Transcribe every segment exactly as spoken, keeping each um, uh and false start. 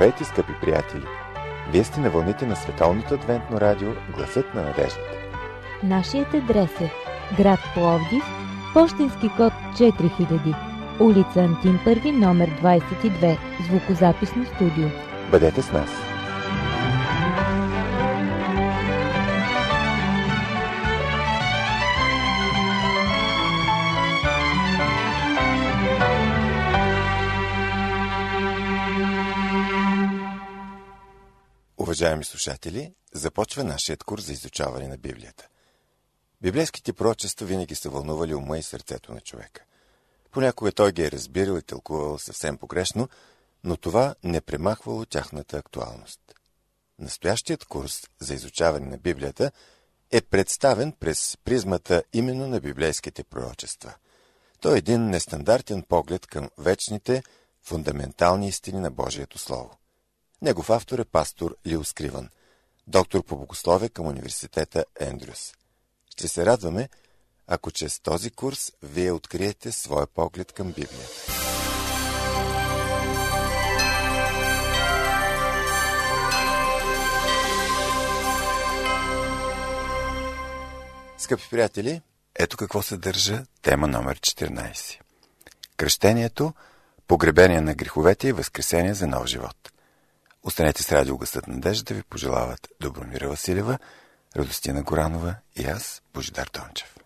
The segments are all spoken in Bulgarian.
Здравейте, скъпи приятели! Вие сте на вълните на Световното адвентно радио Гласът на надеждата. Нашият адрес е град Пловдив, пощенски код четири хиляди, улица Антим първи, номер двадесет и две, звукозаписно студио. Бъдете с нас! Уважаеми слушатели, започва нашият курс за изучаване на Библията. Библейските пророчества винаги са вълнували ума и сърцето на човека. Понякога той ги е разбирал и тълкувал съвсем погрешно, но това не премахвало тяхната актуалност. Настоящият курс за изучаване на Библията е представен през призмата именно на библейските пророчества. Той е един нестандартен поглед към вечните, фундаментални истини на Божието Слово. Негов автор е пастор Лил Скривън, доктор по богословие към университета Ендрюс. Ще се радваме, ако чрез този курс вие откриете своя поглед към Библията. Скъпи приятели, ето какво съдържа тема номер четиринадесет. Кръщението, погребение на греховете и възкресение за нов живот. Останете с радио Гласът на надеждата, ви пожелават Добромира Василева, Радостина Горанова и аз, Божидар Дончев.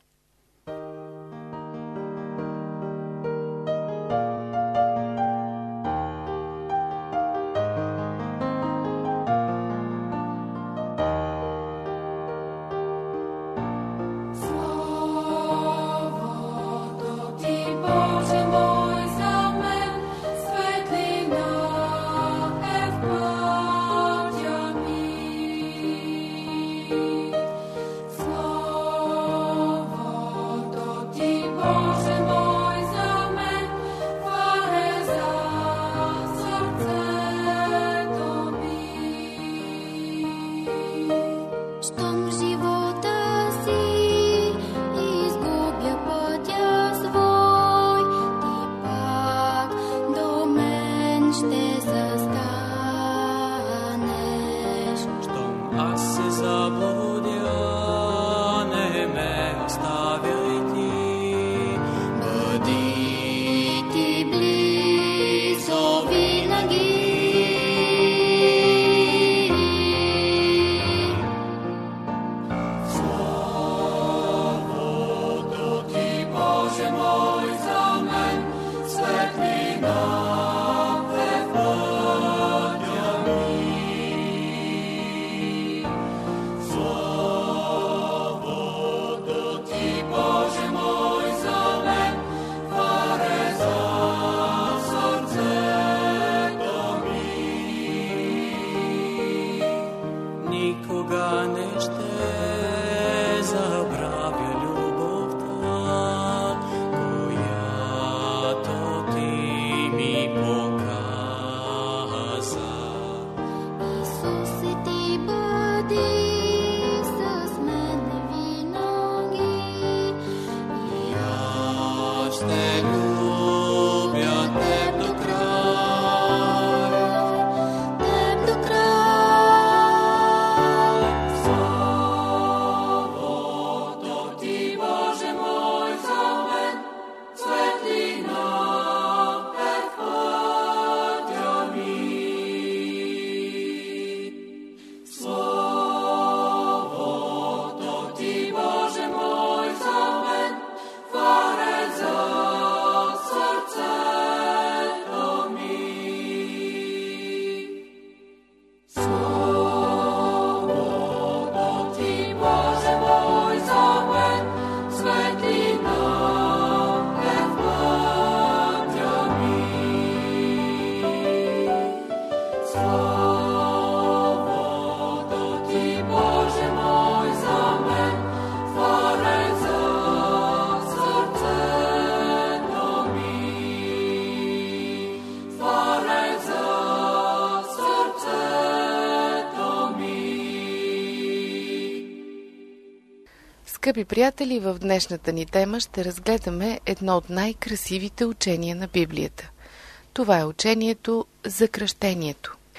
Скъпи приятели, в днешната ни тема ще разгледаме едно от най-красивите учения на Библията. Това е учението за кръщението.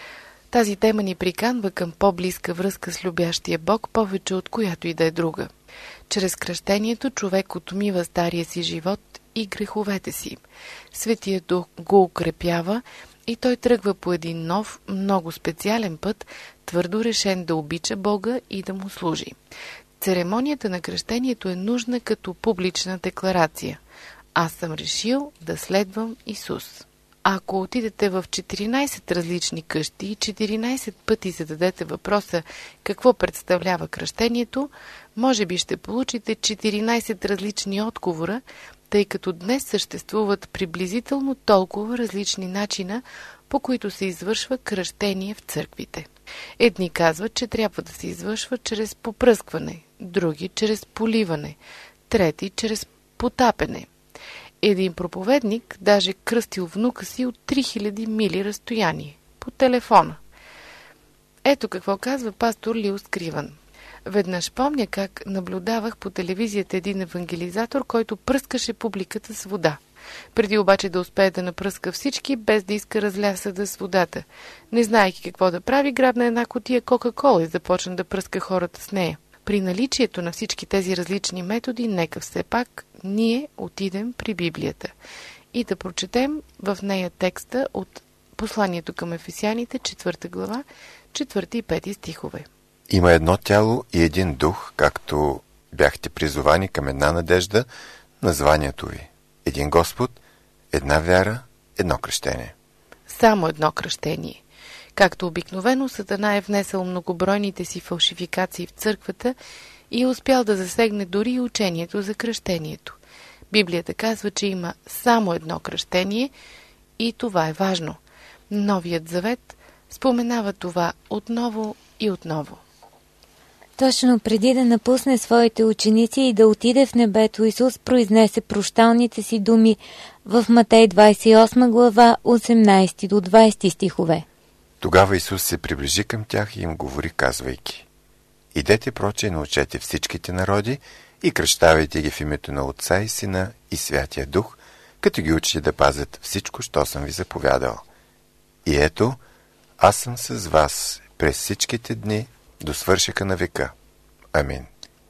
Тази тема ни приканва към по-близка връзка с любящия Бог, повече от която и да е друга. Чрез кръщението човек отмива стария си живот и греховете си. Светият Дух го укрепява и той тръгва по един нов, много специален път, твърдо решен да обича Бога и да му служи. Церемонията на кръщението е нужна като публична декларация. Аз съм решил да следвам Исус. Ако отидете в четиринайсет различни къщи и четиринайсет пъти зададете въпроса какво представлява кръщението, може би ще получите четиринайсет различни отговора, тъй като днес съществуват приблизително толкова различни начина, по които се извършва кръщение в църквите. Едни казват, че трябва да се извършва чрез попръскване, други чрез поливане, трети чрез потапене. Един проповедник даже кръстил внука си от три хиляди мили разстояние по телефона. Ето какво казва пастор Лил Скриван. Веднъж помня как наблюдавах по телевизията един евангелизатор, който пръскаше публиката с вода. Преди обаче да успее да напръска всички, без да иска разлясъда с водата. Не знаейки какво да прави, грабна една кутия Кока-кола и започна да пръска хората с нея. При наличието на всички тези различни методи, нека все пак ние отидем при Библията и да прочетем в нея текста от посланието към Ефесяните, четвърта глава, четвърти и пети стихове. Има едно тяло и един дух, както бяхте призовани към една надежда, названието ви. Един Господ, една вяра, едно кръщение. Само едно кръщение. Както обикновено, Сатана е внесъл многобройните си фалшификации в църквата и е успял да засегне дори и учението за кръщението. Библията казва, че има само едно кръщение и това е важно. Новият завет споменава това отново и отново. Точно преди да напусне своите ученици и да отиде в небето, Исус произнесе прощалните си думи в Матей двайсет и осма глава, осемнайсети до двайсети стихове. Тогава Исус се приближи към тях и им говори, казвайки: идете проче и научете всичките народи и кръщавайте ги в името на Отца и Сина и Святия Дух, като ги учите да пазят всичко, що съм ви заповядал. И ето, аз съм с вас през всичките дни до свършека на века. Амин.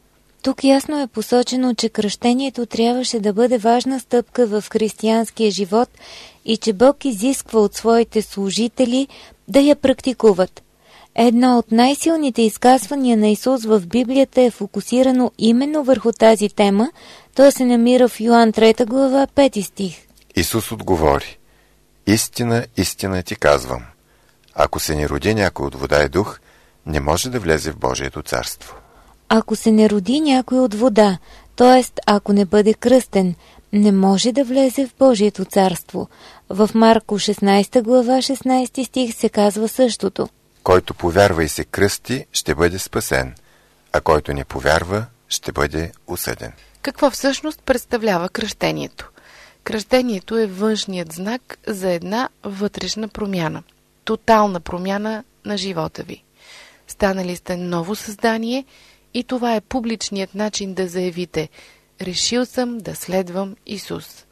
Тук ясно е посочено, че кръщението трябваше да бъде важна стъпка в християнския живот и че Бог изисква от своите служители да я практикуват. Едно от най-силните изказвания на Исус в Библията е фокусирано именно върху тази тема. То се намира в Йоан трета глава, пети стих. Исус отговори: истина, истина ти казвам, ако се не роди някой от вода и дух, не може да влезе в Божието царство. Ако се не роди някой от вода, т.е. ако не бъде кръстен, не може да влезе в Божието царство. В Марко шестнайсета глава, шестнайсети стих се казва същото. Който повярва и се кръсти, ще бъде спасен, а който не повярва, ще бъде осъден. Какво всъщност представлява кръщението? Кръщението е външният знак за една вътрешна промяна. Тотална промяна на живота ви. Станали сте ново създание и това е публичният начин да заявите: решил съм да следвам Исус.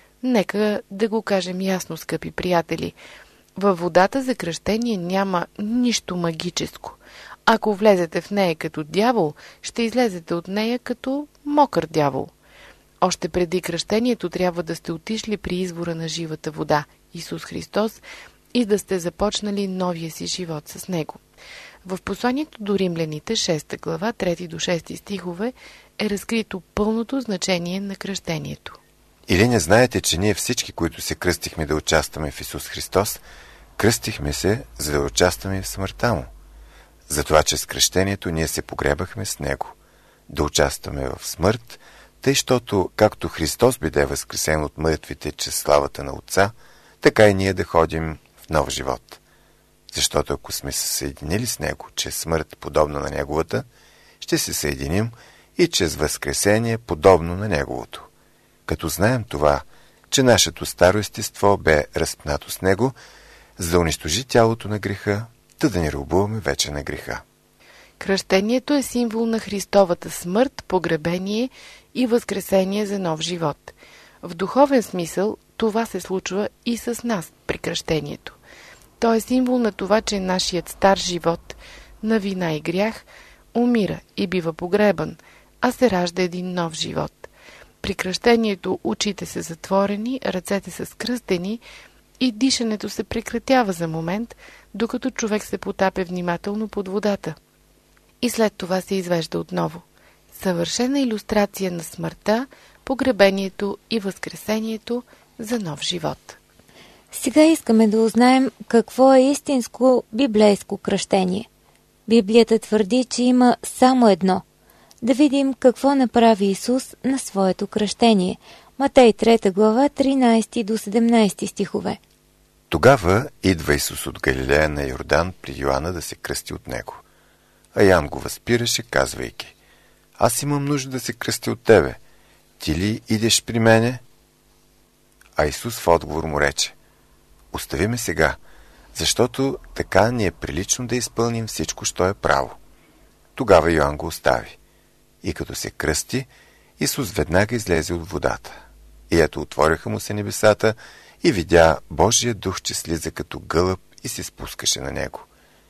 Нека да го кажем ясно, скъпи приятели. Във водата за кръщение няма нищо магическо. Ако влезете в нея като дявол, ще излезете от нея като мокър дявол. Още преди кръщението трябва да сте отишли при извора на живата вода, Исус Христос, и да сте започнали новия си живот с Него. В посланието до римляните, шеста глава, трети до шести стихове, е разкрито пълното значение на кръщението. Или не знаете, че ние всички, които се кръстихме да участваме в Исус Христос, кръстихме се, за да участваме в смъртта Му. Затова, че с кръщението ние се погребахме с Него, да участваме в смърт, тъй, щото както Христос биде възкресен от мъртвите чрез славата на Отца, така и ние да ходим в нов живот. Защото ако сме се съединили с Него чрез смърт, подобно на Неговата, ще се съединим и чрез възкресение, подобно на Неговото. Като знаем това, че нашето старо естество бе разпнато с Него, за да унищожи тялото на греха, та да ни робуваме вече на греха. Кръщението е символ на Христовата смърт, погребение и възкресение за нов живот. В духовен смисъл това се случва и с нас при кръщението. То е символ на това, че нашият стар живот на вина и грях умира и бива погребан, а се ражда един нов живот. При кръщението очите са затворени, ръцете са скръстени и дишането се прекратява за момент, докато човек се потапя внимателно под водата. И след това се извежда отново. Съвършена илюстрация на смъртта, погребението и възкресението за нов живот. Сега искаме да узнаем какво е истинско библейско кръщение. Библията твърди, че има само едно. Да видим какво направи Исус на своето кръщение. Матей трета глава, тринайсети до седемнайсети стихове. Тогава идва Исус от Галилея на Йордан при Йоанна да се кръсти от него. А Ян го възпираше, казвайки: аз имам нужда да се кръстя от тебе. Ти ли идеш при мене? А Исус в отговор му рече: остави ме сега, защото така ни е прилично да изпълним всичко, що е право. Тогава Йоан го остави. И като се кръсти, Исус веднага излезе от водата. И ето отвориха му се небесата и видя Божия дух, че слиза като гълъб и се спускаше на него.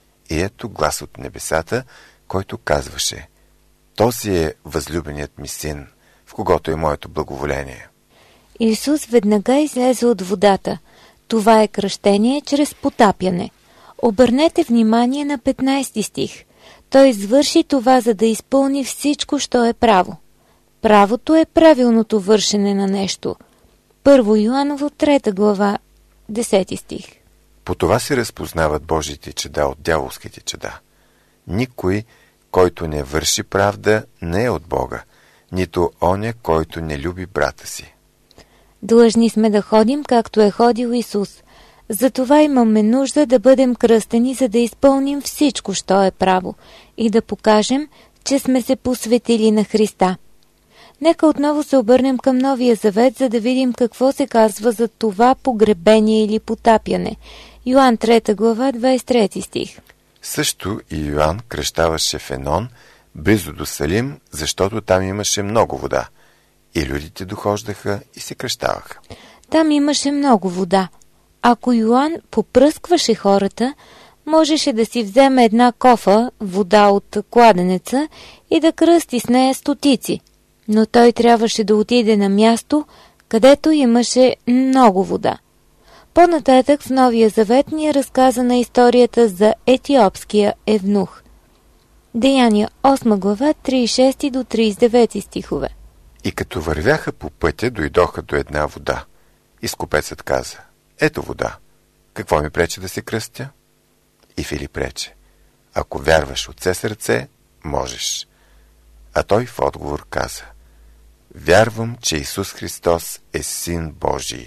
И ето глас от небесата, който казваше: този е възлюбеният ми син, в когото е моето благоволение. Исус веднага излезе от водата. Това е кръщение чрез потапяне. Обърнете внимание на петнайсети стих. Той извърши това, за да изпълни всичко, що е право. Правото е правилното вършене на нещо. Първо Йоаново трета глава, десети стих. По това се разпознават Божиите чеда от дяволските чеда. Никой, който не върши правда, не е от Бога, нито оня, който не люби брата си. Длъжни сме да ходим, както е ходил Исус. Затова имаме нужда да бъдем кръстени, за да изпълним всичко, що е право, и да покажем, че сме се посветили на Христа. Нека отново се обърнем към Новия Завет, за да видим какво се казва за това погребение или потапяне. Йоан трета глава, двайсет и трети стих. Също и Йоан кръщаваше в Енон, близо до Салим, защото там имаше много вода. И людите дохождаха и се кръщаваха. Там имаше много вода. Ако Йоан попръскваше хората, можеше да си вземе една кофа вода от кладенеца и да кръсти с нея стотици. Но той трябваше да отиде на място, където имаше много вода. По-нататък в Новия Завет ни е разказана историята за етиопския евнух. Деяния осма глава, трийсет и шести до трийсет и девети стихове. И като вървяха по пътя, дойдоха до една вода. И скопецът каза: ето вода, какво ми пречи да се кръстя? И Филип рече: ако вярваш от все сърце, можеш. А той в отговор каза: вярвам, че Исус Христос е Син Божий.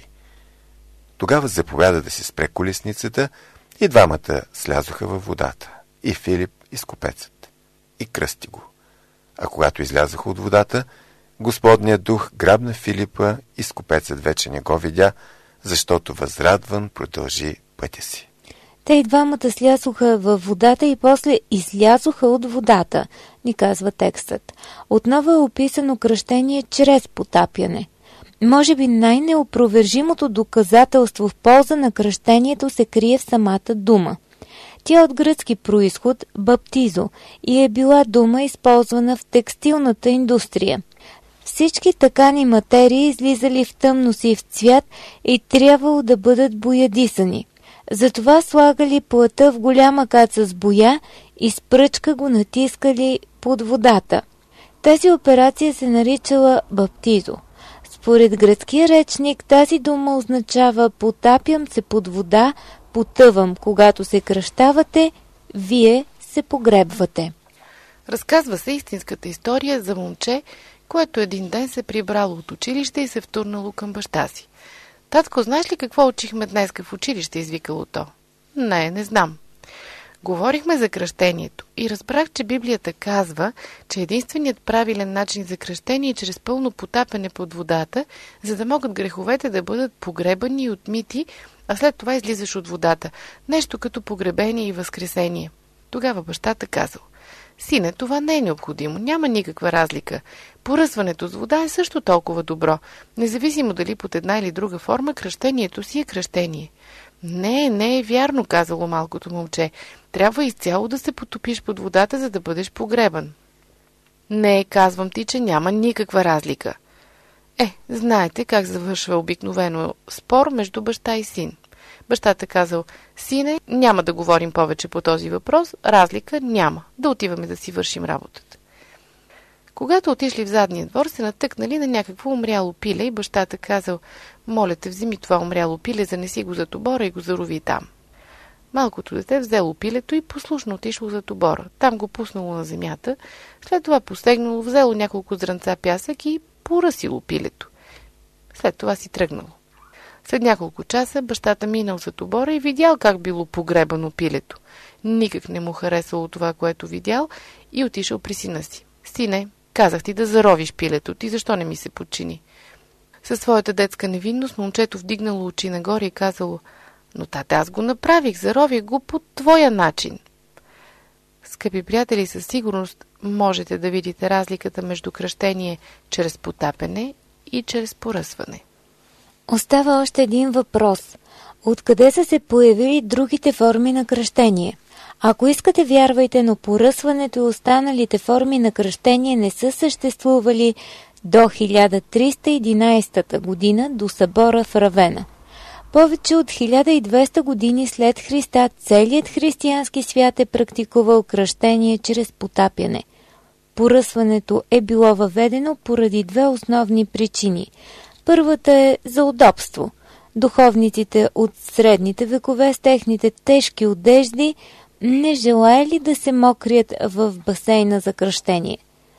Тогава заповяда да се спре колесницата и двамата слязоха във водата, и Филип, и скопецът, и кръсти го. А когато излязоха от водата, Господният дух грабна Филипа и скопецът вече не го видя, защото възрадван продължи пътя си. Те и двамата слязоха във водата и после излязоха от водата, ни казва текстът. Отново е описано кръщение чрез потапяне. Може би най-неопровержимото доказателство в полза на кръщението се крие в самата дума. Тя е от гръцки произход, баптизо, и е била дума, използвана в текстилната индустрия. Всички такани материи излизали в тъмно сив цвят и трябвало да бъдат боядисани. Затова слагали плътта в голяма каца с боя и с пръчка го натискали под водата. Тази операция се наричала баптизо. Според гръцкия речник тази дума означава потапям се под вода, потъвам. Когато се кръщавате, вие се погребвате. Разказва се истинската история за момче, което един ден се прибрало от училище и се втурнало към баща си. Татко, знаеш ли какво учихме днес в училище, извикало то? Не, не знам. Говорихме за кръщението и разбрах, че Библията казва, че единственият правилен начин за кръщение е чрез пълно потапяне под водата, за да могат греховете да бъдат погребани и отмити, а след това излизаш от водата. Нещо като погребение и възкресение. Тогава бащата казал: сине, това не е необходимо, няма никаква разлика. Поръсването с вода е също толкова добро, независимо дали под една или друга форма кръщението си е кръщение. Не, не е вярно, казало малкото момче. Трябва изцяло да се потопиш под водата, за да бъдеш погребан. Не, казвам ти, че няма никаква разлика. Е, знаете как завършва обикновено спор между баща и син. Бащата казал: сине, няма да говорим повече по този въпрос, разлика няма, да отиваме да си вършим работата. Когато отишли в задния двор, се натъкнали на някакво умряло пиле и бащата казал: моля те, вземи това умряло пиле, занеси го за тобора и го зарови там. Малкото дете взело пилето и послушно отишло за тобора. Там го пуснало на земята, след това постегнало, взело няколко зранца пясък и поръсило пилето. След това си тръгнало. След няколко часа бащата минал за тобора и видял как било погребано пилето. Никак не му харесало това, което видял, и отишъл при сина си. Сине, казах ти да заровиш пилето, ти защо не ми се подчини? Със своята детска невинност момчето вдигнало очи нагоре и казало: но тате, аз го направих, зарових го по твоя начин. Скъпи приятели, със сигурност можете да видите разликата между кръщение чрез потапене и чрез поръсване. Остава още един въпрос. Откъде са се появили другите форми на кръщение? Ако искате, вярвайте, но поръсването и останалите форми на кръщение не са съществували до хиляда триста и единадесета година, до събора в Равена. Повече от хиляда и двеста години след Христа целият християнски свят е практикувал кръщение чрез потапяне. Поръсването е било въведено поради две основни причини. Първата е за удобство. Духовниците от средните векове с техните тежки одежди не желаели да се мокрият в басейна за кръщение.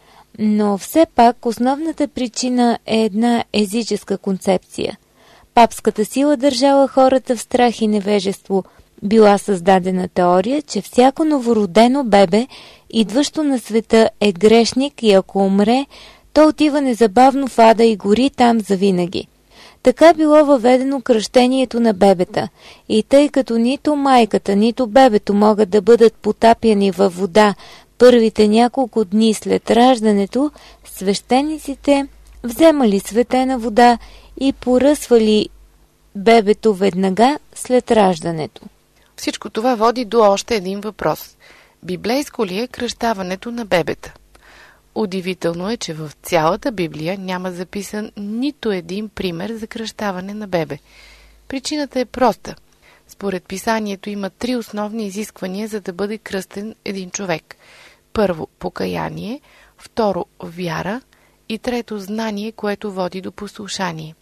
Но все пак основната причина е една езическа концепция. Папската сила държала хората в страх и невежество. Била създадена теория, че всяко новородено бебе, идващо на света, е грешник и ако умре, то отива незабавно в ада и гори там завинаги. Така било въведено кръщението на бебета. И тъй като нито майката, нито бебето могат да бъдат потапяни във вода първите няколко дни след раждането, свещениците вземали светена вода и поръсвали бебето веднага след раждането. Всичко това води до още един въпрос. Библейско ли е кръщаването на бебета? Удивително е, че в цялата Библия няма записан нито един пример за кръщаване на бебе. Причината е проста. Според писанието има три основни изисквания, за да бъде кръстен един човек. Първо, покаяние, второ, вяра и трето, знание, което води до послушание.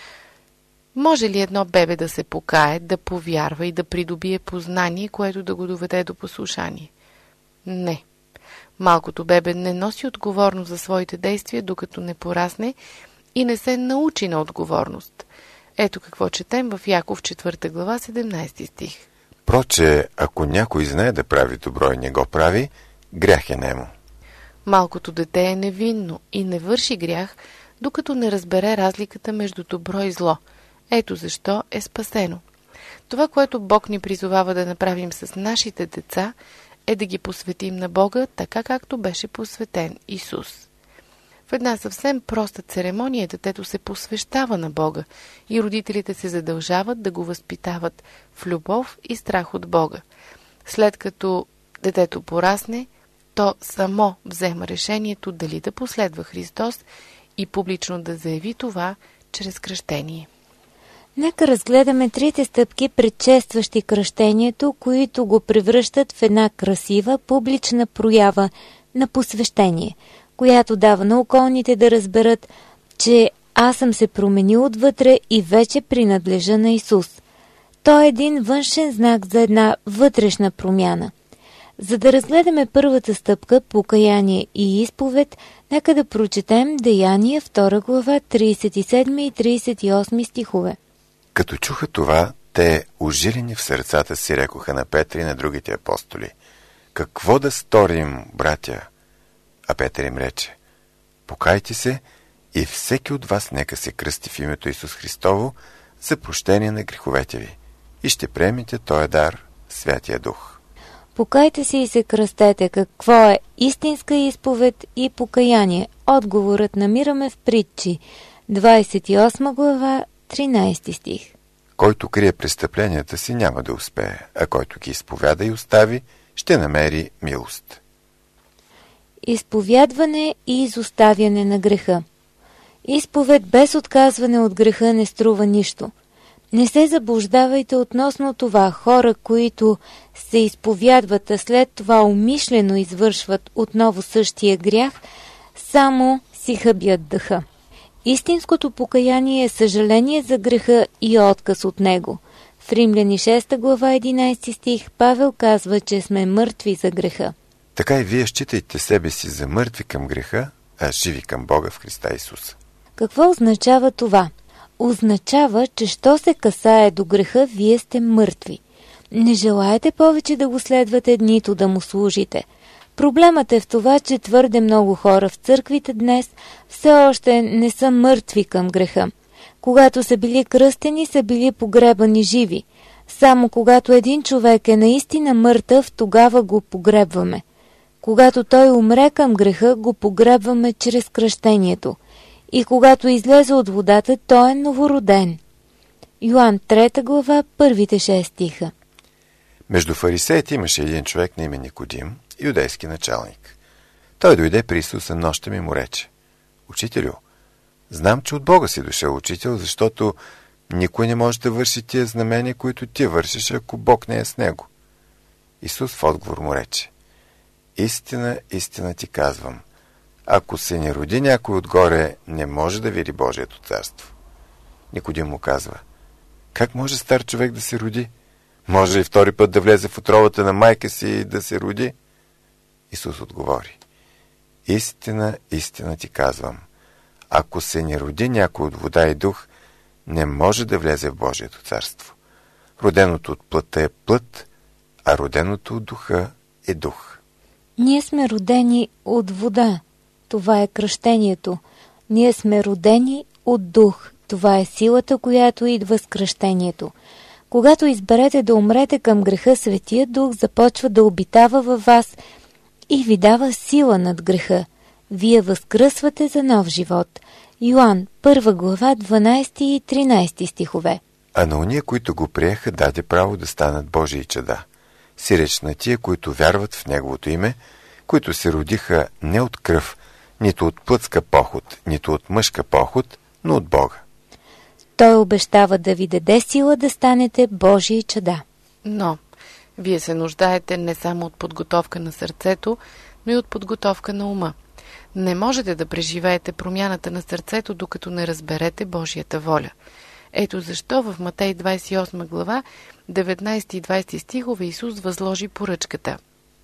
Може ли едно бебе да се покае, да повярва и да придобие познание, което да го доведе до послушание? Не. Малкото бебе не носи отговорност за своите действия, докато не порасне и не се научи на отговорност. Ето какво четем в Яков четвърта глава, седемнадесети стих. Проче, ако някой знае да прави добро и не го прави, грях е нему. Малкото дете е невинно и не върши грях, докато не разбере разликата между добро и зло. Ето защо е спасено. Това, което Бог ни призовава да направим с нашите деца, е да ги посветим на Бога, така както беше посветен Исус. В една съвсем проста церемония детето се посвещава на Бога и родителите се задължават да го възпитават в любов и страх от Бога. След като детето порасне, то само взема решението дали да последва Христос и публично да заяви това чрез кръщение. Нека разгледаме трите стъпки, предшестващи кръщението, които го превръщат в една красива, публична проява на посвещение, която дава на околните да разберат, че аз съм се променил отвътре и вече принадлежа на Исус. Той е един външен знак за една вътрешна промяна. За да разгледаме първата стъпка, покаяние и изповед, нека да прочетем Деяния втора глава, тридесет и седми и тридесет и осми стихове. Като чуха това, те, ужилени в сърцата си, рекоха на Петър и на другите апостоли: какво да сторим, братя? А Петър им рече: покайте се и всеки от вас нека се кръсти в името Исус Христово за прощение на греховете ви и ще приемете този дар, Святия Дух. Покайте се и се кръстете. Какво е истинска изповед и покаяние? Отговорът намираме в Притчи, двадесет и осма глава, тринадесети стих. Който крие престъпленията си, няма да успее, а който ги изповяда и остави, ще намери милост. Изповядване и изоставяне на греха. Изповед без отказване от греха не струва нищо. Не се заблуждавайте относно това. Хора, които се изповядват, а след това умишлено извършват отново същия грях, само си хъбят дъха. Истинското покаяние е съжаление за греха и отказ от него. В Римляни шеста глава единайсети стих Павел казва, че сме мъртви за греха. Така и вие считайте себе си за мъртви към греха, а живи към Бога в Христа Исуса. Какво означава това? Означава, че що се касае до греха, вие сте мъртви. Не желаете повече да го следвате, нито да му служите. Проблемът е в това, че твърде много хора в църквите днес все още не са мъртви към греха. Когато са били кръстени, са били погребани живи. Само когато един човек е наистина мъртъв, тогава го погребваме. Когато той умре към греха, го погребваме чрез кръщението. И когато излезе от водата, той е новороден. Йоан трета глава, първите шест стиха. Между фарисеите имаше един човек на име Никодим, юдейски началник. Той дойде при Исуса нощем и му рече: Учителю, знам, че от Бога си дошъл учител, защото никой не може да върши тия знамения, които ти вършиш, ако Бог не е с него. Исус в отговор му рече: Истина, истина ти казвам, ако се не роди някой отгоре, не може да види Божието царство. Никодим му казва: Как може стар човек да се роди? Може ли втори път да влезе в утробата на майка си и да се роди? Исус отговори: Истина, истина ти казвам, ако се не роди някой от вода и дух, не може да влезе в Божието царство. Роденото от плътта е плът, а роденото от духа е дух. Ние сме родени от вода. Това е кръщението. Ние сме родени от дух. Това е силата, която идва с кръщението. Когато изберете да умрете към греха, Светия Дух започва да обитава във вас и ви дава сила над греха. Вие възкръсвате за нов живот. Йоан, първа глава, дванайсети и тринайсети стихове. А на уния, които го приеха, даде право да станат Божии чада. Сиреч на тия, които вярват в Неговото име, които се родиха не от кръв, нито от плътска поход, нито от мъжка поход, но от Бога. Той обещава да ви даде сила да станете Божии чада. Но вие се нуждаете не само от подготовка на сърцето, но и от подготовка на ума. Не можете да преживеете промяната на сърцето, докато не разберете Божията воля. Ето защо в Матей двайсет и осма глава, деветнайсети и двайсети стихове Исус възложи поръчката: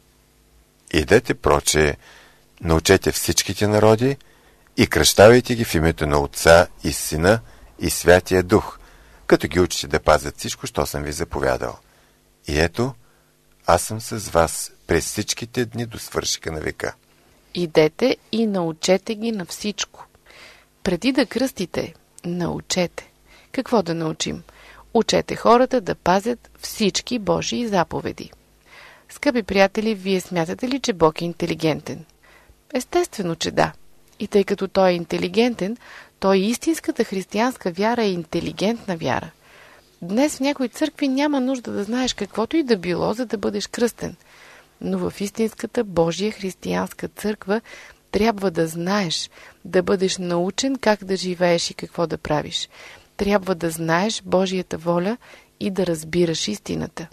Идете проче, научете всичките народи и кръщавайте ги в името на Отца и Сина и Святия Дух, като ги учите да пазят всичко, що съм ви заповядал. И ето, аз съм с вас през всичките дни до свършика на века. Идете и научете ги на всичко. Преди да кръстите, научете. Какво да научим? Учете хората да пазят всички Божии заповеди. Скъпи приятели, вие смятате ли, че Бог е интелигентен? Естествено, че да. И тъй като Той е интелигентен, то и истинската християнска вяра е интелигентна вяра. Днес в някои църкви няма нужда да знаеш каквото и да било, за да бъдеш кръстен. Но в истинската Божия християнска църква трябва да знаеш, да бъдеш научен как да живееш и какво да правиш. Трябва да знаеш Божията воля и да разбираш истината.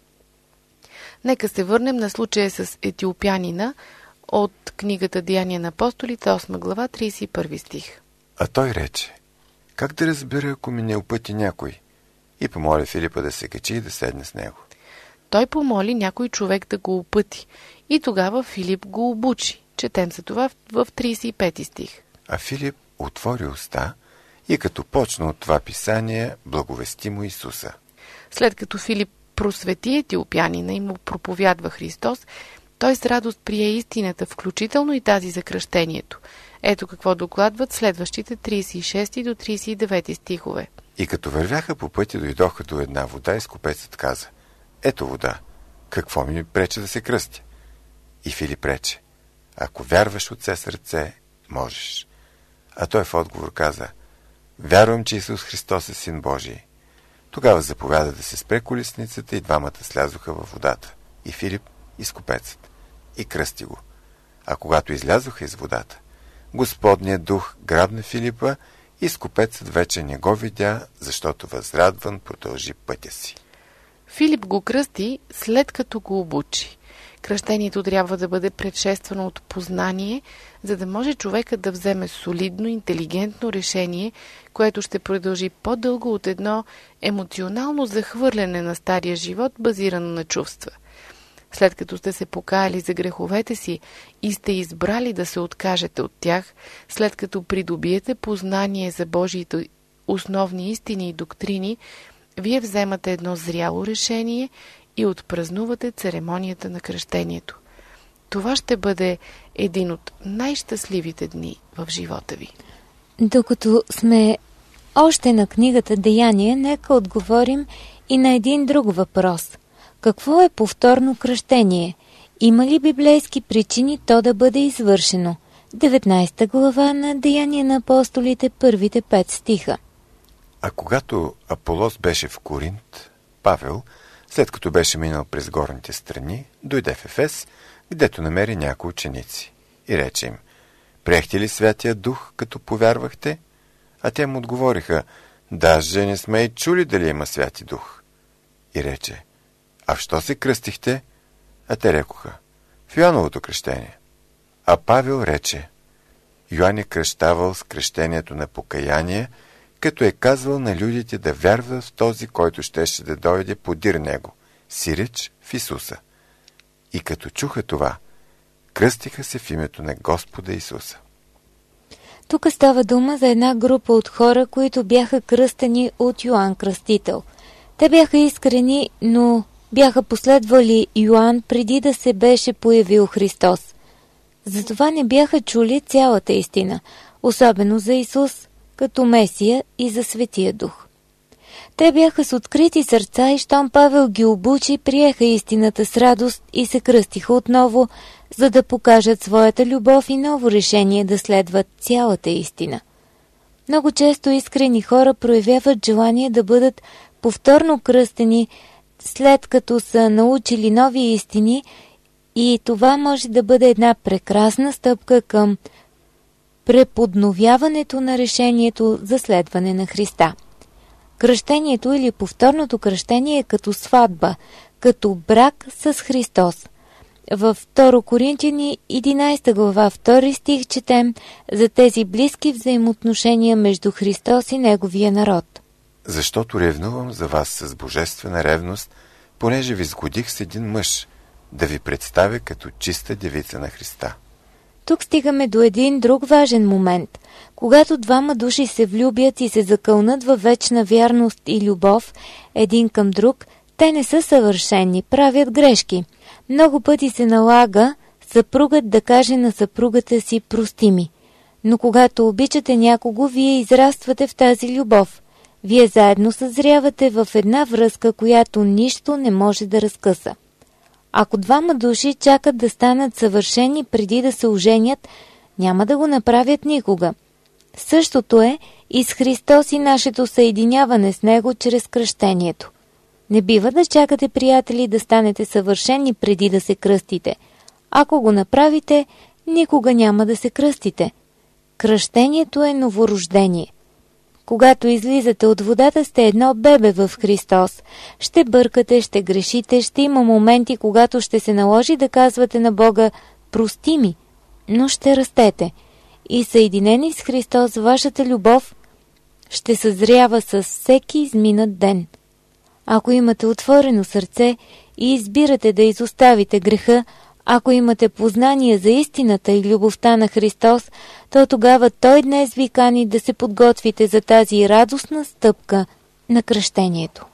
Нека се върнем на случая с етиопянина от книгата Деяния на апостолите, осма глава, трийсет и първи стих. А той рече: Как да разбера, ако ми не опъти някой? И помоли Филипа да се качи и да седне с него. Той помоли някой човек да го опъти и тогава Филип го обучи. Четем се това в трийсет и пети стих. А Филип отвори уста и като почна от това писание, благовести му Исуса. След като Филип просвети етиопянина и му проповядва Христос, той с радост прие истината, включително и тази за кръщението. Ето какво докладват следващите трийсет и шести до трийсет и девети стихове. И като вървяха по пътя, дойдоха до една вода и скопецът каза: Ето вода, какво ми прече да се кръстя? И Филип рече: Ако вярваш от все сърце, можеш. А той в отговор каза: Вярвам, че Исус Христос е Син Божий. Тогава заповяда да се спре колесницата и двамата слязоха във водата. И Филип, и скопецът. И кръсти го. А когато излязоха из водата, Господният дух грабна Филипа и скопецът вече не го видя, защото възрадван продължи пътя си. Филип го кръсти, след като го обучи. Кръщението трябва да бъде предшествано от познание, за да може човекът да вземе солидно, интелигентно решение, което ще продължи по-дълго от едно емоционално захвърляне на стария живот, базирано на чувства. След като сте се покаяли за греховете си и сте избрали да се откажете от тях, след като придобиете познание за Божиите основни истини и доктрини, вие вземате едно зряло решение и отпразнувате церемонията на кръщението. Това ще бъде един от най-щастливите дни в живота ви. Докато сме още на книгата Деяния, нека отговорим и на един друг въпрос. Какво е повторно кръщение? Има ли библейски причини то да бъде извършено? деветнайсета глава на Деяния на апостолите, първите пет стиха. А когато Аполос беше в Коринт, Павел, след като беше минал през горните страни, дойде в Ефес, гдето намери някои ученици. И рече им: приехте ли Святия Дух, като повярвахте? А те му отговориха: даже не сме и чули дали има Святи Дух. И рече: а в що се кръстихте? А те рекоха: в Йоановото кръщение. А Павел рече: Йоан е кръщавал с кръщението на покаяние, като е казвал на людите да вярват в този, който щеше да дойде подир него, сиреч в Исуса. И като чуха това, кръстиха се в името на Господа Исуса. Тук става дума за една група от хора, които бяха кръстени от Йоан Кръстител. Те бяха искрени, но бяха последвали Йоан преди да се беше появил Христос. Затова не бяха чули цялата истина, особено за Исус като Месия и за Светия Дух. Те бяха с открити сърца и щом Павел ги обучи, приеха истината с радост и се кръстиха отново, за да покажат своята любов и ново решение да следват цялата истина. Много често искрени хора проявяват желание да бъдат повторно кръстени, след като са научили нови истини, и това може да бъде една прекрасна стъпка към преподновяването на решението за следване на Христа. Кръщението или повторното кръщение е като сватба, като брак с Христос. Във втора Коринтияни единайсета глава, втори стих четем за тези близки взаимоотношения между Христос и Неговия народ. Защото ревнувам за вас с божествена ревност, понеже ви сгодих с един мъж, да ви представя като чиста девица на Христа. Тук стигаме до един друг важен момент. Когато двама души се влюбят и се закълнат във вечна вярност и любов един към друг, те не са съвършени, правят грешки. Много пъти се налага съпругът да каже на съпругата си: прости ми. Но когато обичате някого, вие израствате в тази любов. Вие заедно съзрявате в една връзка, която нищо не може да разкъса. Ако двама души чакат да станат съвършени преди да се оженят, няма да го направят никога. Същото е и с Христос и нашето съединяване с Него чрез кръщението. Не бива да чакате, приятели, да станете съвършени преди да се кръстите. Ако го направите, никога няма да се кръстите. Кръщението е новорождение. Когато излизате от водата, сте едно бебе в Христос. Ще бъркате, ще грешите, ще има моменти, когато ще се наложи да казвате на Бога: прости ми, но ще растете. И съединени с Христос, вашата любов ще съзрява с всеки изминат ден. Ако имате отворено сърце и избирате да изоставите греха, ако имате познание за истината и любовта на Христос, то тогава Той днес ви кани да се подготвите за тази радостна стъпка на кръщението.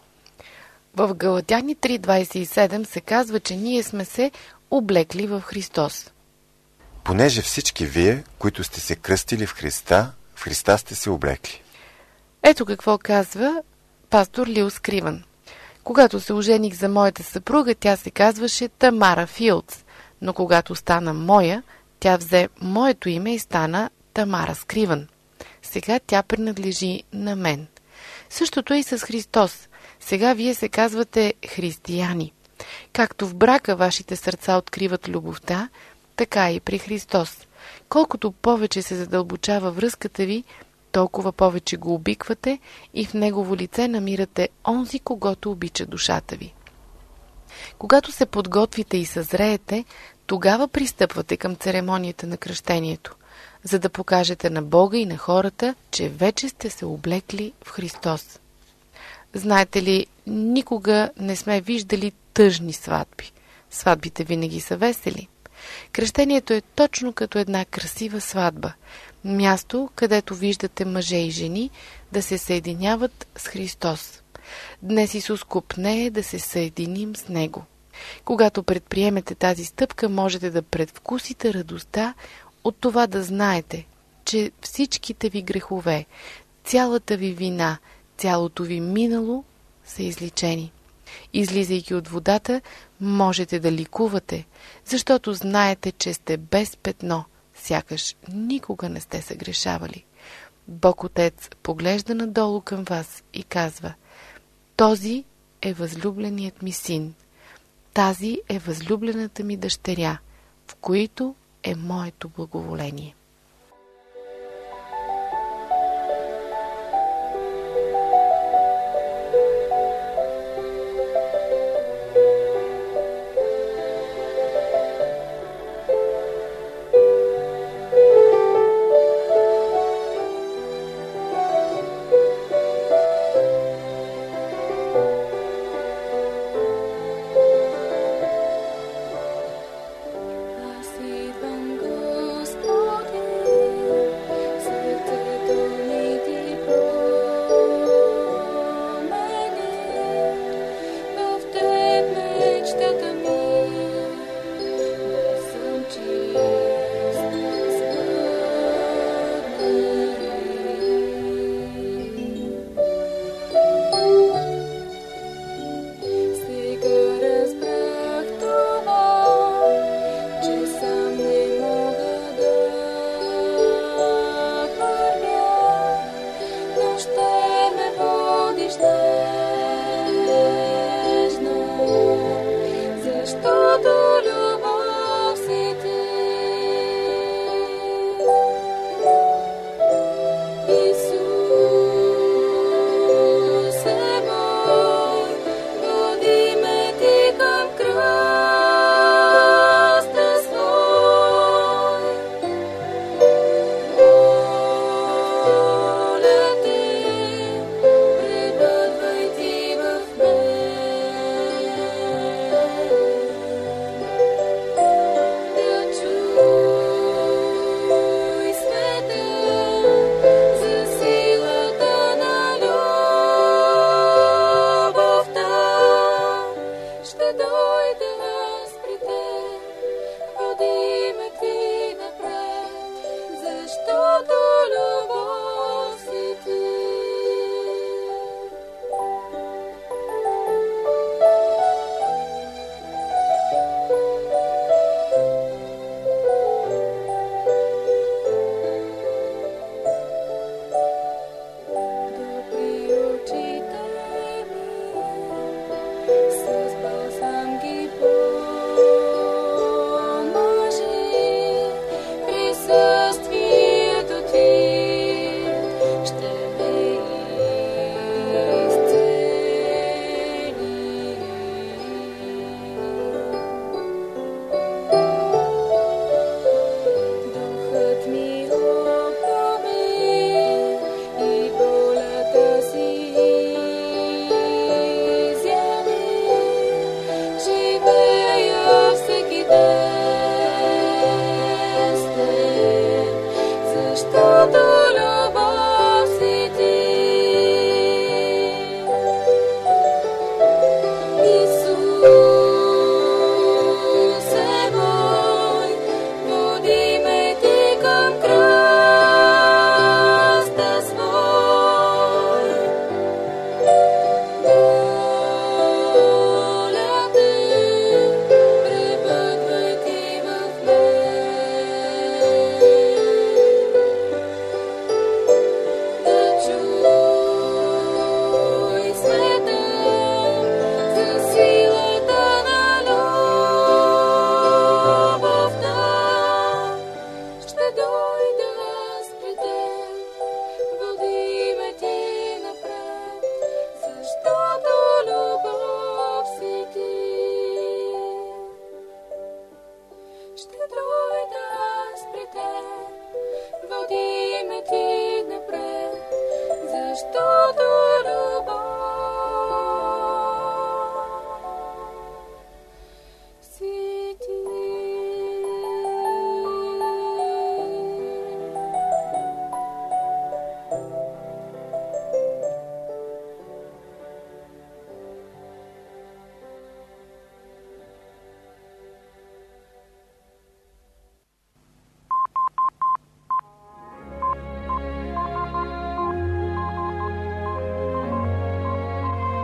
В Галатяни три двайсет и седем се казва, че ние сме се облекли в Христос. Понеже всички вие, които сте се кръстили в Христа, в Христа сте се облекли. Ето какво казва пастор Лил Скриван. Когато се ожених за моята съпруга, тя се казваше Тамара Филдс, но когато стана моя, тя взе моето име и стана Тамара Скриван. Сега тя принадлежи на мен. Същото е и с Христос. Сега вие се казвате християни. Както в брака вашите сърца откриват любовта, така и при Христос. Колкото повече се задълбочава връзката ви, толкова повече го обиквате и в негово лице намирате онзи, когото обича душата ви. Когато се подготвите и съзреете, тогава пристъпвате към церемонията на кръщението, за да покажете на Бога и на хората, че вече сте се облекли в Христос. Знаете ли, никога не сме виждали тъжни сватби. Сватбите винаги са весели. Кръщението е точно като една красива сватба. Място, където виждате мъже и жени да се съединяват с Христос. Днес Исус копнее да се съединим с Него. Когато предприемете тази стъпка, можете да предвкусите радостта от това да знаете, че всичките ви грехове, цялата ви вина, цялото ви минало са изличени. Излизайки от водата, можете да ликувате, защото знаете, че сте без петно, сякаш никога не сте съгрешавали. Бог Отец поглежда надолу към вас и казва: този е възлюбленият ми син, тази е възлюблената ми дъщеря, в които е моето благоволение.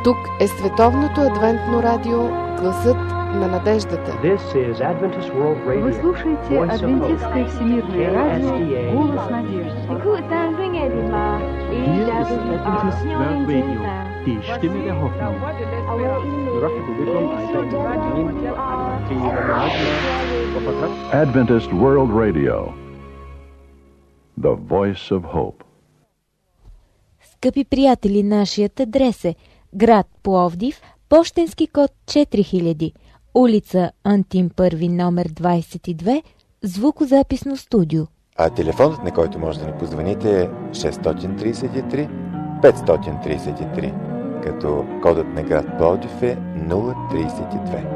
Тук е Световното адвентно радио Гласът на надеждата. Вы слушаете Адвентистское всемирное радио Голос надежды. Adventist World Radio, the voice of hope. Скъпи приятели, нашият адрес е град Пловдив, пощенски код четири хиляди, улица Антим първи, номер двадесет и две, звукозаписно студио. А телефонът, на който може да ни позвоните, е шест три три пет три три, като кодът на град Пловдив е нула тридесет и две.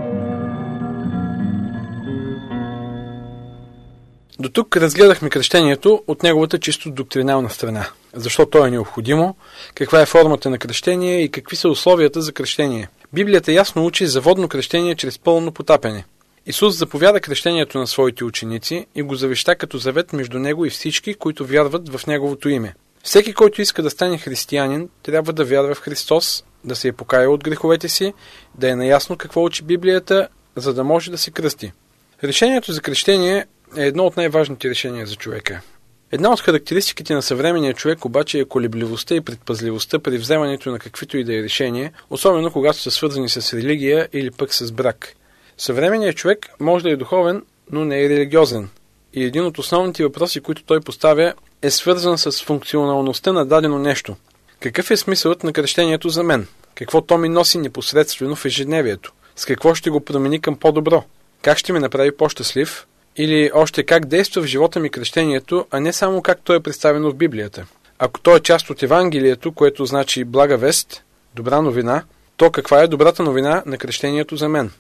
До тук разгледахме кръщението от неговата чисто доктринална страна. Защо то е необходимо, каква е формата на кръщение и какви са условията за кръщение. Библията ясно учи за водно кръщение чрез пълно потапяне. Исус заповяда кръщението на своите ученици и го завеща като завет между него и всички, които вярват в неговото име. Всеки, който иска да стане християнин, трябва да вярва в Христос, да се е покаял от греховете си, да е наясно какво учи Библията, за да може да се кръсти. Решението за кръщение е едно от най-важните решения за човека. Една от характеристиките на съвременния човек обаче е колебливостта и предпазливостта при вземането на каквито и да е решение, особено когато са свързани с религия или пък с брак. Съвременният човек може да е духовен, но не е религиозен. И един от основните въпроси, които той поставя, е свързан с функционалността на дадено нещо. Какъв е смисълът на кръщението за мен? Какво то ми носи непосредствено в ежедневието? С какво ще го промени към по-добро? Как ще ме направи по-щастлив? Или още как действа в живота ми кръщението, а не само как то е представено в Библията. Ако то е част от Евангелието, което значи блага вест, добра новина, то каква е добрата новина на кръщението за мен?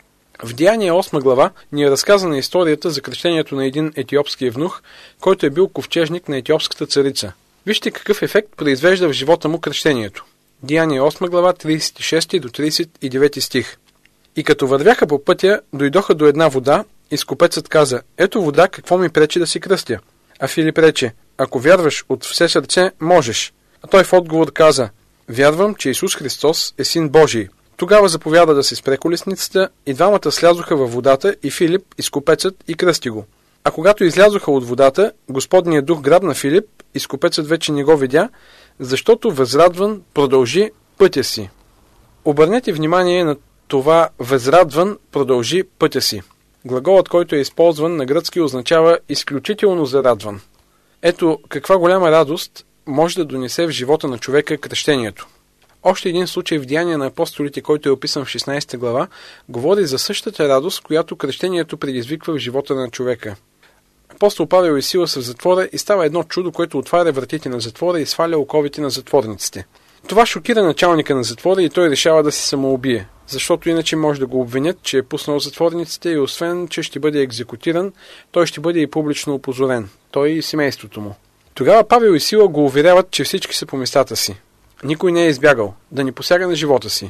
В Деяния осма глава ни е разказана историята за кръщението на един етиопски евнух, който е бил ковчежник на етиопската царица. Вижте какъв ефект произвежда в живота му кръщението. Деяния осма глава, тридесет и шести до тридесет и девети стих. И като вървяха по пътя, дойдоха до една вода, и скопецът каза: ето вода, какво ми пречи да си кръстя? А Филип рече: ако вярваш от все сърце, можеш. А той в отговор каза: вярвам, че Исус Христос е Син Божий. Тогава заповяда да се спре колесницата и двамата слязоха във водата, и Филип, и скопецът, и кръсти го. А когато излязоха от водата, Господният дух грабна Филип, и скопецът вече не го видя, защото възрадван продължи пътя си. Обърнете внимание на това възрадван продължи пътя си. Глаголът, който е използван на гръцки, означава изключително зарадван. Ето каква голяма радост може да донесе в живота на човека кръщението. Още един случай в Деяния на апостолите, който е описан в шестнадесета глава, говори за същата радост, която кръщението предизвиква в живота на човека. Апостол Павел и Сила са в затвора и става едно чудо, което отваря вратите на затвора и сваля оковите на затворниците. Това шокира началника на затвора и той решава да се самоубие, защото иначе може да го обвинят, че е пуснал затворниците и освен, че ще бъде екзекутиран, той ще бъде и публично опозорен, той и семейството му. Тогава Павел и Сила го уверяват, че всички са по местата си. Никой не е избягал, да не посяга на живота си.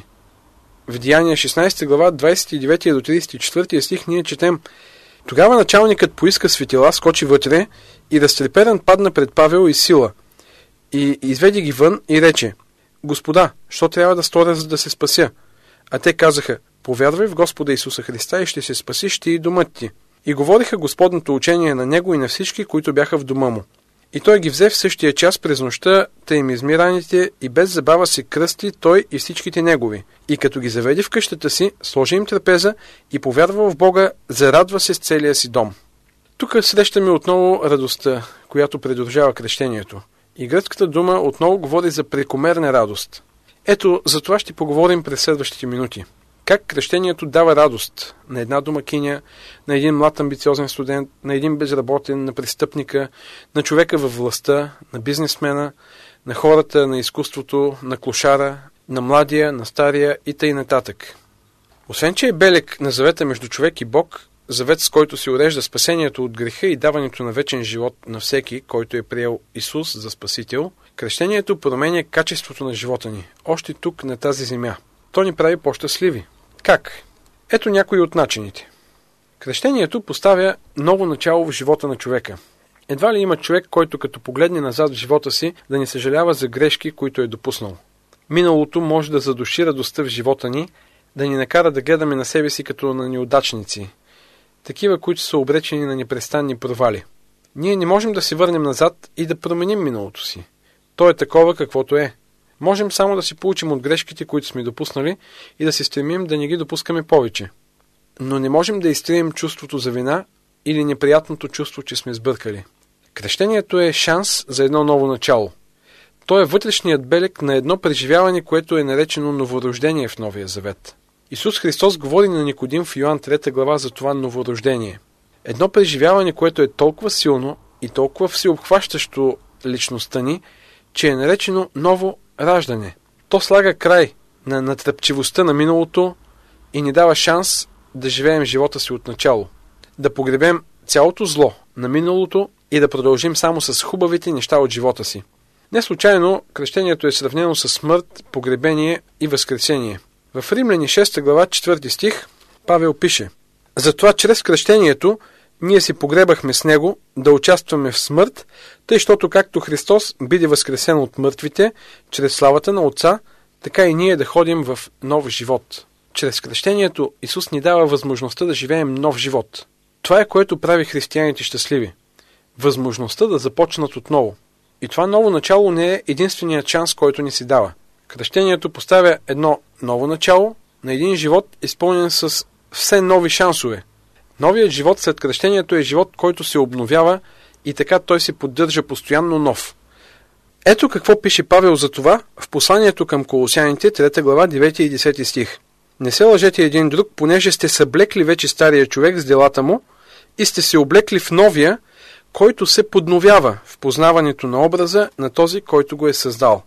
В Деяния шестнадесета глава, двадесет и девети до тридесет и четвърти стих ние четем: тогава началникът поиска светила, скочи вътре и разтреперан падна пред Павел и Сила и изведи ги вън и рече: Господа, що трябва да сторя, за да се спася? А те казаха: повярвай в Господа Исуса Христа и ще се спасиш ти и домът ти. И говориха Господното учение на него и на всички, които бяха в дома му. И той ги взе в същия час през нощта, та им изми раните и без забава се кръсти той и всичките негови. И като ги заведе в къщата си, сложи им трапеза и повярва в Бога, зарадва се с целия си дом. Тук срещаме отново радостта, която придружава кръщението. И гръцката дума отново говори за прекомерна радост. Ето, за това ще поговорим през следващите минути. Как кръщението дава радост на една домакиня, на един млад амбициозен студент, на един безработен, на престъпника, на човека във властта, на бизнесмена, на хората на изкуството, на клошара, на младия, на стария и тъй нататък. Освен, че е белег на завета между човек и Бог, завет, с който се урежда спасението от греха и даването на вечен живот на всеки, който е приел Исус за Спасител, кръщението променя качеството на живота ни, още тук на тази земя. То ни прави по-щастливи. Как? Ето някои от начините. Кръщението поставя ново начало в живота на човека. Едва ли има човек, който като погледне назад в живота си, да не съжалява за грешки, които е допуснал. Миналото може да задуши радостта в живота ни, да ни накара да гледаме на себе си като на неудачници, такива, които са обречени на непрестанни провали. Ние не можем да се върнем назад и да променим миналото си. То е такова, каквото е. Можем само да си получим от грешките, които сме допуснали, и да се стремим да не ги допускаме повече. Но не можем да изтрием чувството за вина или неприятното чувство, че сме сбъркали. Кръщението е шанс за едно ново начало. То е вътрешният белег на едно преживяване, което е наречено новорождение в Новия Завет. Исус Христос говори на Никодим в Йоан трета глава за това новорождение. Едно преживяване, което е толкова силно и толкова всеобхващащо личността ни, че е наречено ново раждане. То слага край на натръпчивостта на миналото и ни дава шанс да живеем живота си от начало. Да погребем цялото зло на миналото и да продължим само с хубавите неща от живота си. Не случайно кръщението е сравнено с смърт, погребение и възкресение. В Римляни шеста глава, четвърти стих, Павел пише: „Затова чрез кръщението ние си погребахме с него да участваме в смърт, тъй щото както Христос биде възкресен от мъртвите, чрез славата на Отца, така и ние да ходим в нов живот.“ Чрез кръщението Исус ни дава възможността да живеем нов живот. Това е, което прави християните щастливи. Възможността да започнат отново. И това ново начало не е единственият шанс, който ни се дава. Кръщението поставя едно ново начало на един живот, изпълнен с все нови шансове. Новият живот след кръщението е живот, който се обновява и така той се поддържа постоянно нов. Ето какво пише Павел за това в посланието към Колосяните, трета глава, девети и десети стих. „Не се лъжете един друг, понеже сте съблекли вече стария човек с делата му и сте се облекли в новия, който се подновява в познаването на образа на този, който го е създал.“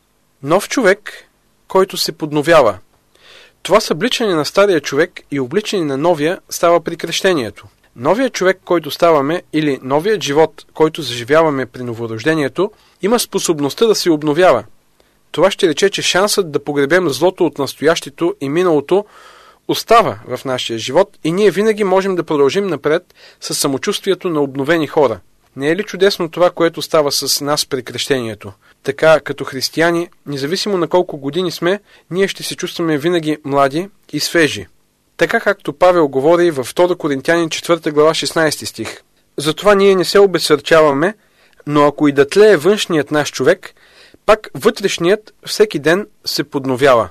Нов човек, който се подновява. Това събличане на стария човек и обличане на новия става при кръщението. Новият човек, който ставаме, или новият живот, който заживяваме при новорождението, има способността да се обновява. Това ще рече, че шансът да погребем злото от настоящето и миналото остава в нашия живот и ние винаги можем да продължим напред с самочувствието на обновени хора. Не е ли чудесно това, което става с нас при кръщението? Така, като християни, независимо на колко години сме, ние ще се чувстваме винаги млади и свежи. Така както Павел говори във втора Коринтяни четвърта глава шестнадесети стих. „Затова ние не се обезсърчаваме, но ако и да тлее външният наш човек, пак вътрешният всеки ден се подновява.“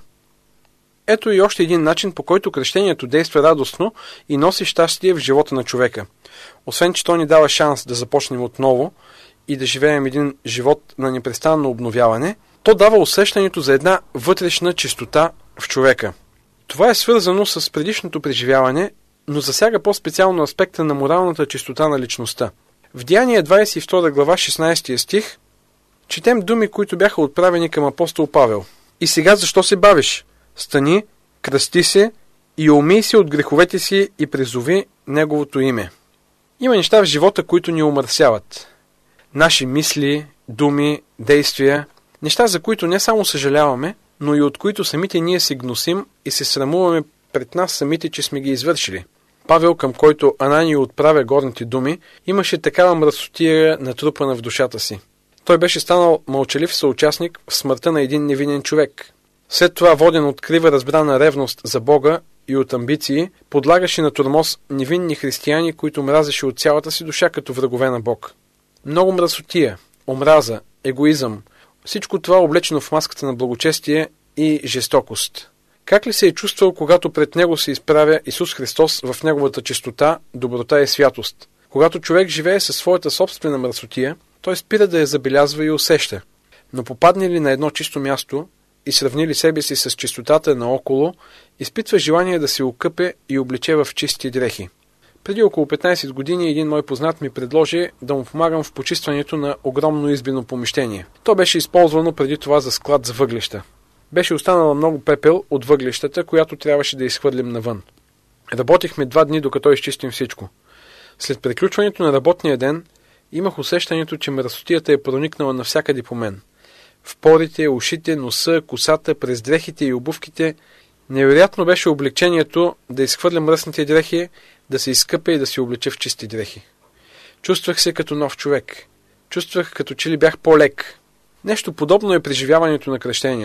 Ето и още един начин, по който кръщението действа радостно и носи щастие в живота на човека. Освен, че то ни дава шанс да започнем отново и да живеем един живот на непрестанно обновяване, то дава усещането за една вътрешна чистота в човека. Това е свързано с предишното преживяване, но засяга по-специално аспекта на моралната чистота на личността. В Деяния двадесет и втора глава, шестнадесети стих, четем думи, които бяха отправени към апостол Павел. „И сега защо се бавиш? Стани, кръсти се и умий се от греховете си и призови Неговото име.“ Има неща в живота, които ни омърсяват. Наши мисли, думи, действия, неща, за които не само съжаляваме, но и от които самите ние се гносим и се срамуваме пред нас самите, че сме ги извършили. Павел, към който Ананий отправя горните думи, имаше такава мръсотия натрупана в душата си. Той беше станал мълчалив съучастник в смъртта на един невинен човек. След това, воден от крива разбрана ревност за Бога и от амбиции, подлагаше на тормоз невинни християни, които мразеше от цялата си душа като врагове на Бог. Много мръсотия, омраза, егоизъм, всичко това облечено в маската на благочестие и жестокост. Как ли се е чувствал, когато пред него се изправя Исус Христос в неговата чистота, доброта и святост? Когато човек живее със своята собствена мръсотия, той спира да я забелязва и усеща. Но попадне ли на едно чисто място и сравни ли себе си с чистотата наоколо, изпитва желание да се окъпе и облече в чисти дрехи. Преди около петнадесет години един мой познат ми предложи да му помагам в почистването на огромно избино помещение. То беше използвано преди това за склад за въглища. Беше останала много пепел от въглищата, която трябваше да изхвърлим навън. Работихме два дни, докато изчистим всичко. След приключването на работния ден, имах усещането, че мръсотията е проникнала навсякъде по мен. В порите, ушите, носа, косата, през дрехите и обувките. Невероятно беше облегчението да изхвърля мръсните дрехи, да се изкъпе и да се облече в чисти дрехи. Чувствах се като нов човек. Чувствах като че ли бях по-лек. Нещо подобно е преживяването на кръщението.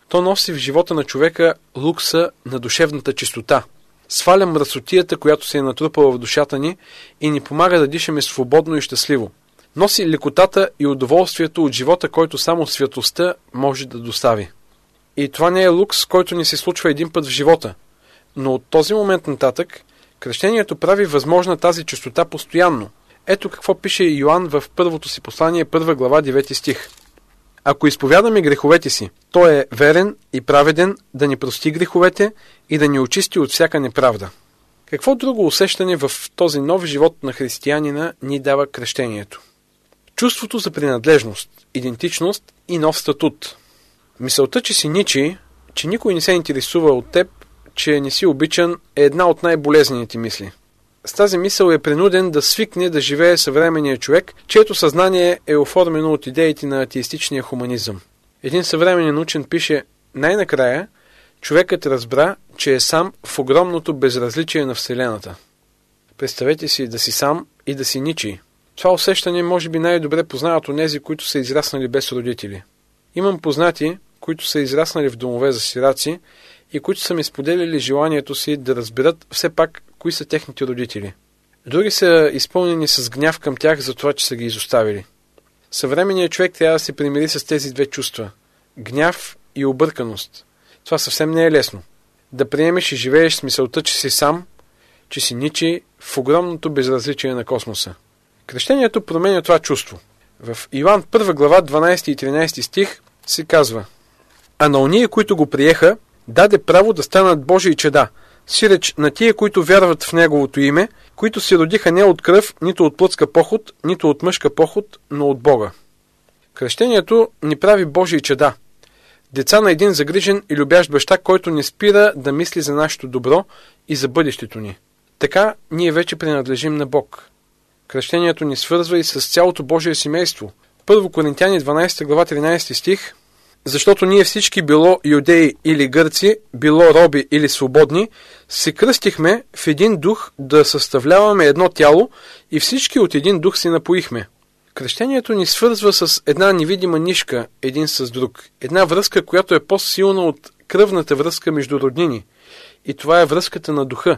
То носи в живота на човека лукса на душевната чистота. Сваля мръсотията, която се е натрупала в душата ни и ни помага да дишаме свободно и щастливо. Носи лекотата и удоволствието от живота, който само светостта може да достави. И това не е лукс, който ни се случва един път в живота. Но от този момент нататък, кръщението прави възможна тази чистота постоянно. Ето какво пише Йоан в първото си послание, първа глава, девети стих. Ако изповядаме греховете си, той е верен и праведен да ни прости греховете и да ни очисти от всяка неправда. Какво друго усещане в този нов живот на християнина ни дава кръщението? Чувството за принадлежност, идентичност и нов статут. Мисълта, че си ничий, че никой не се интересува от теб, че не си обичан, е една от най-болезнените мисли. С тази мисъл е принуден да свикне да живее съвременният човек, чието съзнание е оформено от идеите на атеистичния хуманизъм. Един съвременен учен пише: най-накрая човекът разбра, че е сам в огромното безразличие на Вселената. Представете си да си сам и да си ничий. Това усещане може би най-добре познават онези, които са израснали без родители. Имам познати, които са израснали в домове за сираци и които са ми споделили желанието си да разберат все пак кои са техните родители. Други са изпълнени с гняв към тях за това, че са ги изоставили. Съвременният човек трябва да се примири с тези две чувства – гняв и обърканост. Това съвсем не е лесно. Да приемеш и живееш с мисълта, че си сам, че си ничий в огромното безразличие на космоса. Кръщението променя това чувство. В Йоан първа глава, дванайсети и тринайсети стих се казва: а на ония, които го приеха, даде право да станат Божии чеда, сиреч на тия, които вярват в Неговото име, които се родиха не от кръв, нито от плътска поход, нито от мъжка поход, но от Бога. Кръщението ни прави Божии чеда. Деца на един загрижен и любящ баща, който не спира да мисли за нашето добро и за бъдещето ни. Така ние вече принадлежим на Бог. Кръщението ни свързва и с цялото Божие семейство. Първо Коринтяни дванайсета глава, тринайсети стих: защото ние всички, било юдеи или гърци, било роби или свободни, се кръстихме в един дух да съставляваме едно тяло и всички от един дух се напоихме. Кръщението ни свързва с една невидима нишка един с друг. Една връзка, която е по-силна от кръвната връзка между роднини. И това е връзката на духа.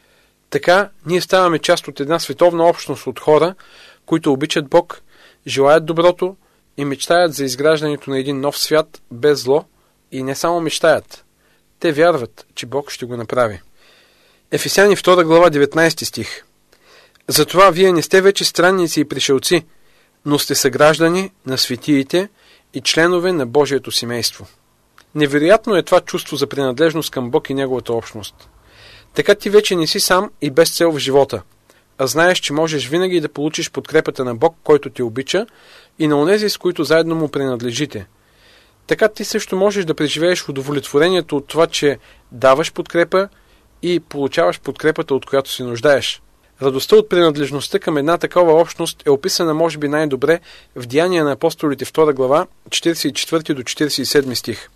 Така ние ставаме част от една световна общност от хора, които обичат Бог, желаят доброто и мечтаят за изграждането на един нов свят без зло, и не само мечтаят. Те вярват, че Бог ще го направи. Ефесяни втора глава, деветнайсети стих. Затова вие не сте вече странници и пришелци, но сте съграждани на светиите и членове на Божието семейство. Невероятно е това чувство за принадлежност към Бог и Неговата общност. Така ти вече не си сам и без цел в живота, а знаеш, че можеш винаги да получиш подкрепата на Бог, който те обича, и на онези, с които заедно му принадлежите. Така ти също можеш да преживееш удовлетворението от това, че даваш подкрепа и получаваш подкрепата, от която се нуждаеш. Радостта от принадлежността към една такава общност е описана може би най-добре в Деяния на апостолите втора глава, четирийсет и четвърти до четирийсет и седми стих.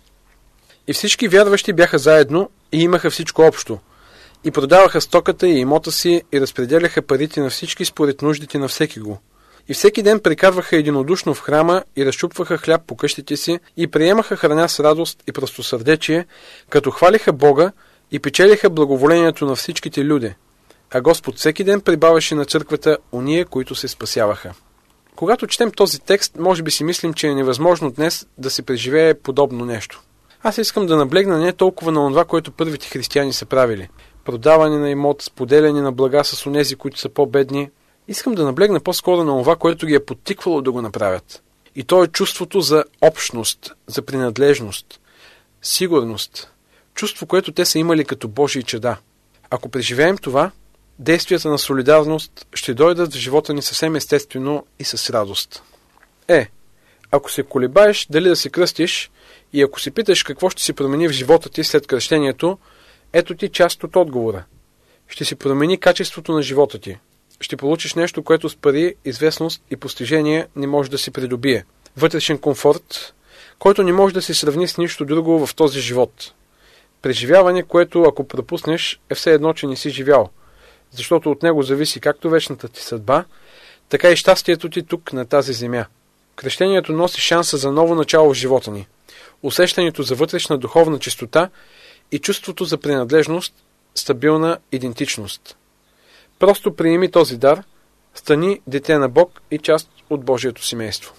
И всички вярващи бяха заедно и имаха всичко общо. И продаваха стоката и имота си и разпределяха парите на всички според нуждите на всеки го. И всеки ден прекарваха единодушно в храма и разчупваха хляб по къщите си и приемаха храна с радост и простосърдечие, като хвалиха Бога и печелиха благоволението на всичките люди. А Господ всеки ден прибавяше на църквата ония, които се спасяваха. Когато четем този текст, може би си мислим, че е невъзможно днес да се преживее подобно нещо. Аз искам да наблегна не толкова на това, което първите християни са правили. Продаване на имот, споделяне на блага с онези, които са по-бедни. Искам да наблегна по-скоро на това, което ги е подтиквало да го направят. И то е чувството за общност, за принадлежност, сигурност. Чувство, което те са имали като Божии чеда. Ако преживеем това, действията на солидарност ще дойдат в живота ни съвсем естествено и с радост. Е, ако се колебаеш дали да се кръстиш и ако се питаш какво ще се промени в живота ти след кръщението, ето ти част от отговора. Ще се промени качеството на живота ти. Ще получиш нещо, което с пари, известност и постижение не може да се придобие. Вътрешен комфорт, който не може да се сравни с нищо друго в този живот. Преживяване, което ако пропуснеш, е все едно, че не си живял. Защото от него зависи както вечната ти съдба, така и щастието ти тук на тази земя. Кръщението носи шанса за ново начало в живота ни. усещането за вътрешна духовна чистота и чувството за принадлежност, стабилна идентичност. Просто приеми този дар, стани дете на Бог и част от Божието семейство.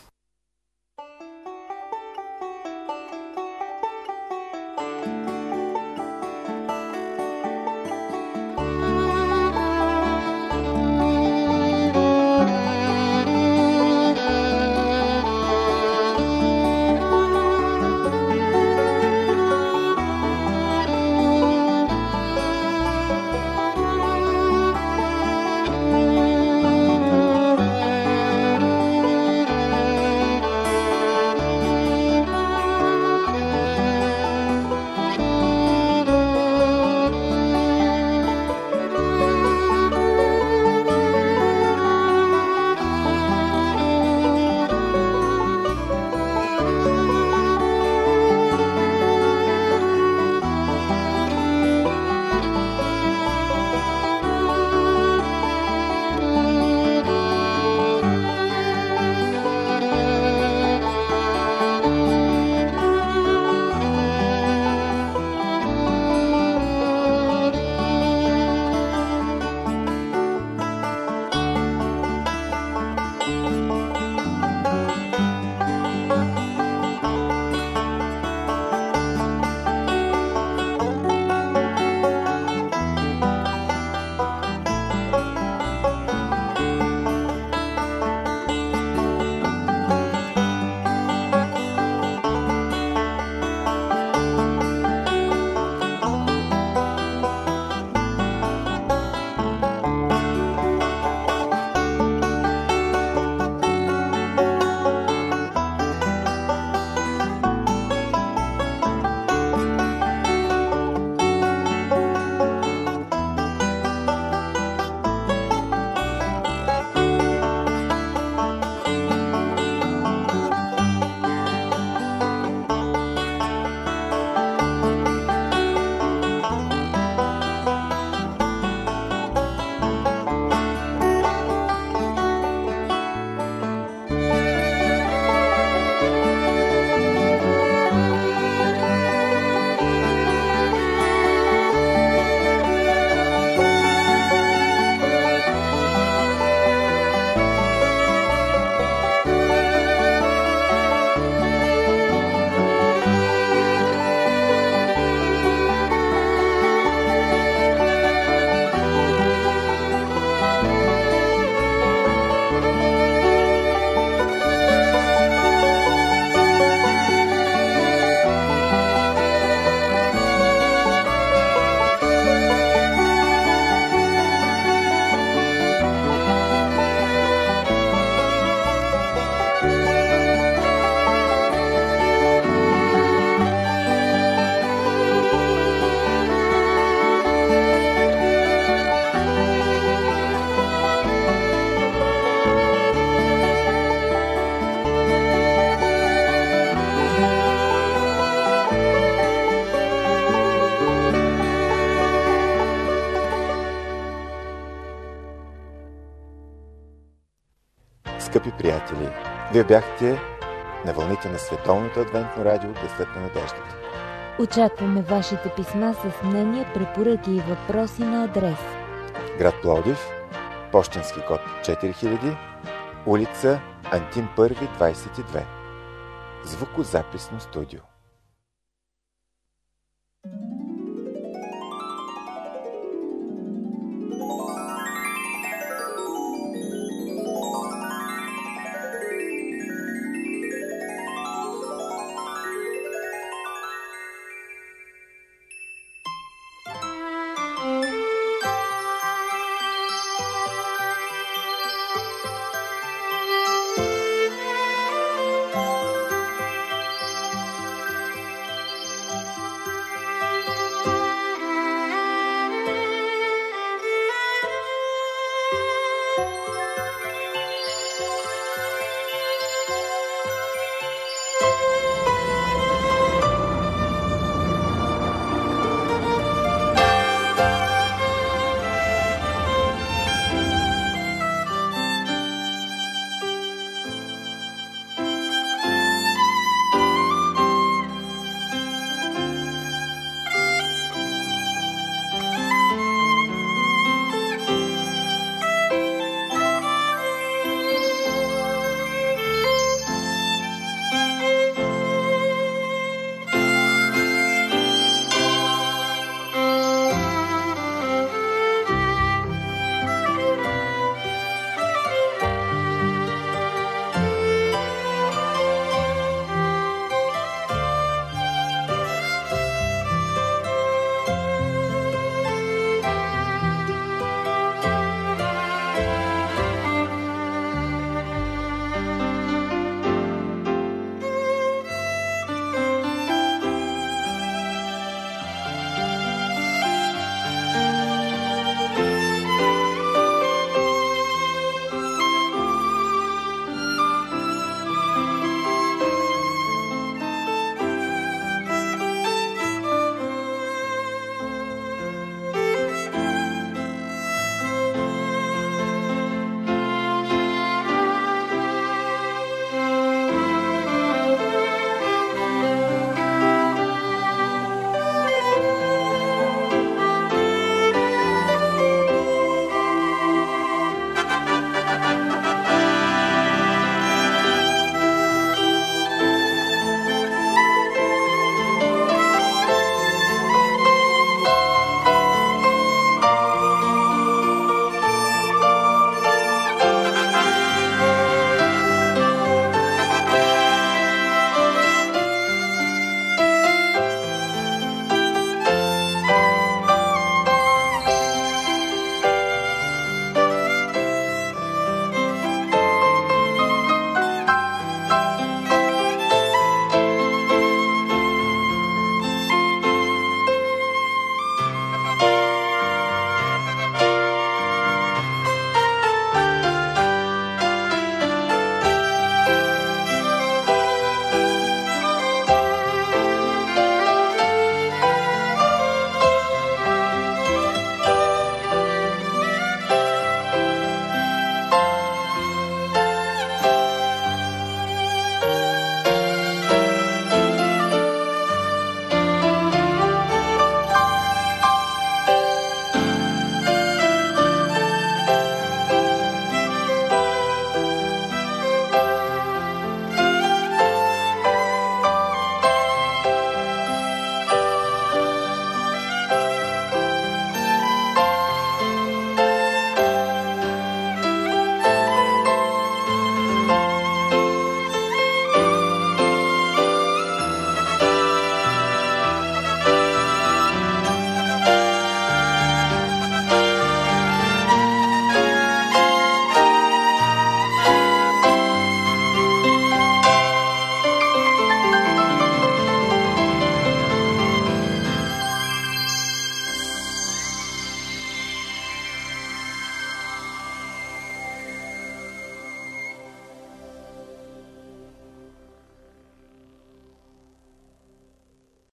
Скъпи приятели, вие бяхте на вълните на Световното адвентно радио Гласът на надеждата. Очакваме вашите писма с мнения, препоръки и въпроси на адрес: град Пловдив, пощенски код четири хиляди, улица Антим първи, двадесет и две. Звукозаписно студио.